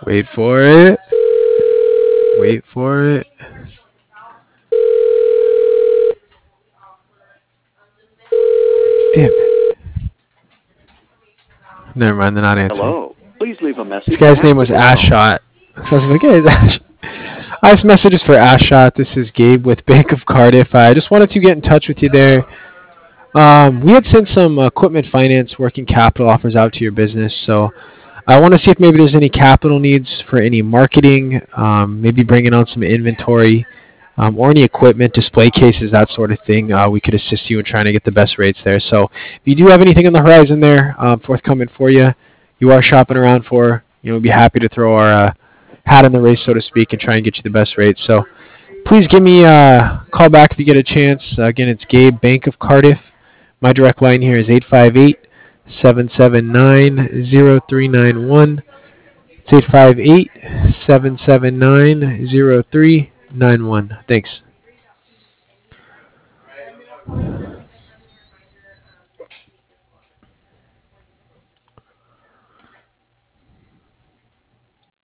Wait for it. Wait for it. Damn it. Never mind, they're not answering. Hello. Please leave a This message guy's name after was the tone. Ashshot. So I was like, hey, it's Ash. This message is for Ashshot. This is Gabe with Bank of Cardiff. I just wanted to get in touch with you there. We had sent some equipment finance working capital offers out to your business, so I want to see if maybe there's any capital needs for any marketing, maybe bringing on some inventory, or any equipment, display cases, that sort of thing. We could assist you in trying to get the best rates there. So if you do have anything on the horizon there, forthcoming for you, you are shopping around for, we'd be happy to throw our hat in the race, so to speak, and try and get you the best rates. So please give me a call back if you get a chance. Again, it's Gabe, Bank of Cardiff. My direct line here is 858-779-0391. It's 858-779-0391. Thanks.